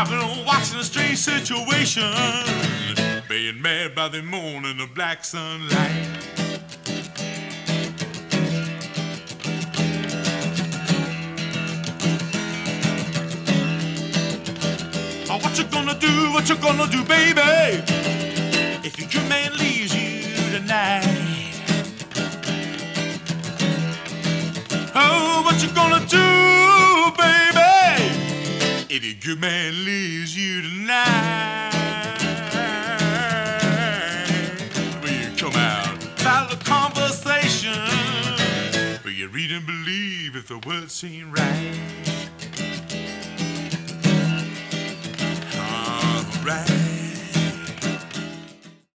I've been watching a strange situation, being mad by the morning of black sunlight. What you gonna do? What you gonna do, baby, if your good man leaves you tonight? Oh, what you gonna do, baby, if your good man leaves you tonight? Will you come out, start a conversation? Will you read and believe if the words seem right? Right.